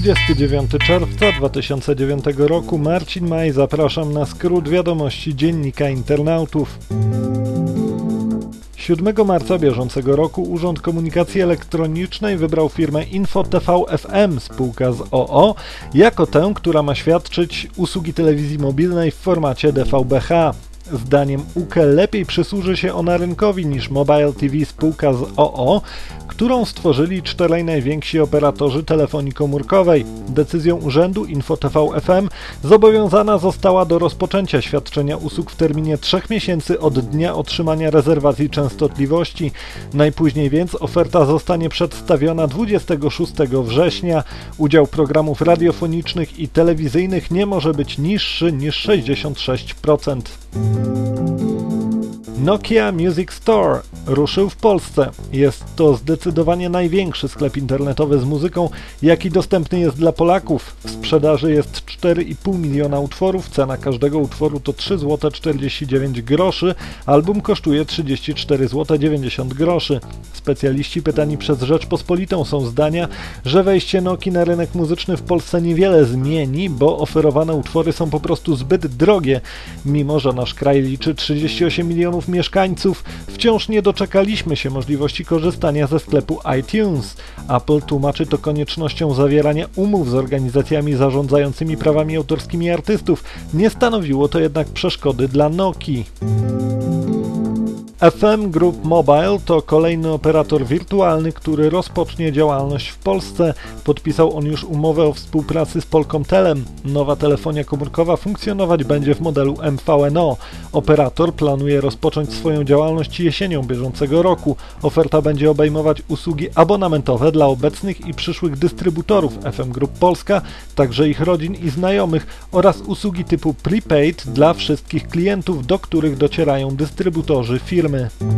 29 czerwca 2009 roku. Marcin Maj, zapraszam na skrót wiadomości Dziennika Internautów. 7 marca bieżącego roku Urząd Komunikacji Elektronicznej wybrał firmę InfoTV FM, spółka z o.o., jako tę, która ma świadczyć usługi telewizji mobilnej w formacie DVB-H. Zdaniem UKE lepiej przysłuży się ona rynkowi niż Mobile TV, spółka z o.o., którą stworzyli 4 najwięksi operatorzy telefonii komórkowej. Decyzją urzędu InfoTV FM zobowiązana została do rozpoczęcia świadczenia usług w terminie 3 miesięcy od dnia otrzymania rezerwacji częstotliwości. Najpóźniej więc oferta zostanie przedstawiona 26 września. Udział programów radiofonicznych i telewizyjnych nie może być niższy niż 66%. Nokia Music Store ruszył w Polsce. Jest to zdecydowanie największy sklep internetowy z muzyką, jaki dostępny jest dla Polaków. W sprzedaży jest 4,5 miliona utworów, cena każdego utworu to 3,49 zł, album kosztuje 34,90 zł. Specjaliści pytani przez Rzeczpospolitą są zdania, że wejście Nokii na rynek muzyczny w Polsce niewiele zmieni, bo oferowane utwory są po prostu zbyt drogie. Mimo że nasz kraj liczy 38 milionów mieszkańców, wciąż nie doczekaliśmy się możliwości korzystania ze sklepu iTunes. Apple tłumaczy to koniecznością zawierania umów z organizacjami zarządzającymi prawami autorskimi artystów. Nie stanowiło to jednak przeszkody dla Nokii. FM Group Mobile to kolejny operator wirtualny, który rozpocznie działalność w Polsce. Podpisał on już umowę o współpracy z Polkomtelem. Nowa telefonia komórkowa funkcjonować będzie w modelu MVNO. Operator planuje rozpocząć swoją działalność jesienią bieżącego roku. Oferta będzie obejmować usługi abonamentowe dla obecnych i przyszłych dystrybutorów FM Group Polska, także ich rodzin i znajomych, oraz usługi typu prepaid dla wszystkich klientów, do których docierają dystrybutorzy firmy.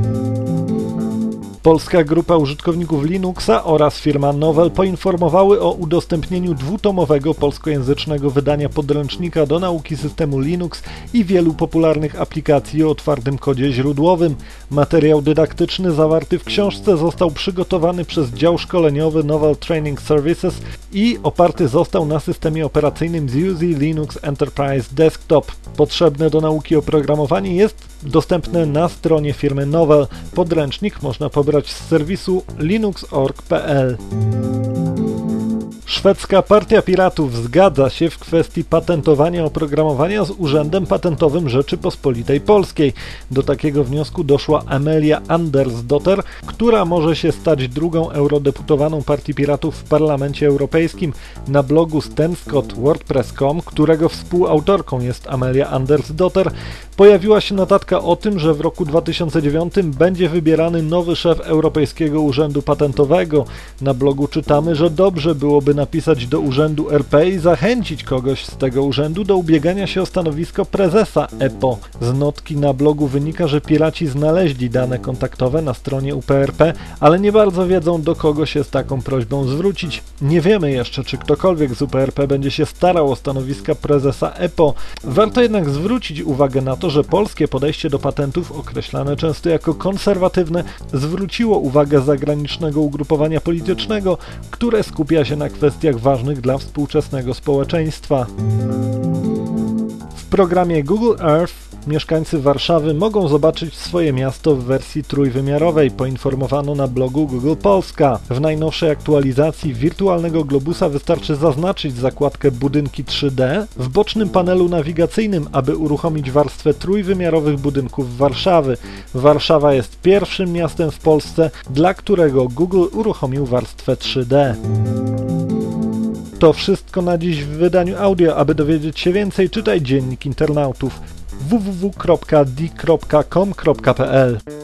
Polska Grupa Użytkowników Linuxa oraz firma Novell poinformowały o udostępnieniu 2-tomowego polskojęzycznego wydania podręcznika do nauki systemu Linux i wielu popularnych aplikacji o otwartym kodzie źródłowym. Materiał dydaktyczny zawarty w książce został przygotowany przez dział szkoleniowy Novell Training Services i oparty został na systemie operacyjnym SUSE Linux Enterprise Desktop. Potrzebne do nauki oprogramowanie jest dostępne na stronie firmy Novell. Podręcznik można pobrać z serwisu linux.org.pl. Szwedzka Partia Piratów zgadza się w kwestii patentowania oprogramowania z Urzędem Patentowym Rzeczypospolitej Polskiej. Do takiego wniosku doszła Amelia Andersdotter, która może się stać drugą eurodeputowaną Partii Piratów w Parlamencie Europejskim. Na blogu stenskott.wordpress.com, którego współautorką jest Amelia Andersdotter, pojawiła się notatka o tym, że w roku 2009 będzie wybierany nowy szef Europejskiego Urzędu Patentowego. Na blogu czytamy, że dobrze byłoby napisać do Urzędu RP i zachęcić kogoś z tego urzędu do ubiegania się o stanowisko prezesa EPO. Z notki na blogu wynika, że piraci znaleźli dane kontaktowe na stronie UPRP, ale nie bardzo wiedzą, do kogo się z taką prośbą zwrócić. Nie wiemy jeszcze, czy ktokolwiek z UPRP będzie się starał o stanowiska prezesa EPO. Warto jednak zwrócić uwagę na to, że polskie podejście do patentów, określane często jako konserwatywne, zwróciło uwagę zagranicznego ugrupowania politycznego, które skupia się na kwestiach ważnych dla współczesnego społeczeństwa. W programie Google Earth mieszkańcy Warszawy mogą zobaczyć swoje miasto w wersji trójwymiarowej, poinformowano na blogu Google Polska. W najnowszej aktualizacji wirtualnego globusa wystarczy zaznaczyć zakładkę Budynki 3D w bocznym panelu nawigacyjnym, aby uruchomić warstwę trójwymiarowych budynków Warszawy. Warszawa jest pierwszym miastem w Polsce, dla którego Google uruchomił warstwę 3D. To wszystko na dziś w wydaniu audio. Aby dowiedzieć się więcej, czytaj Dziennik Internautów www.di.com.pl.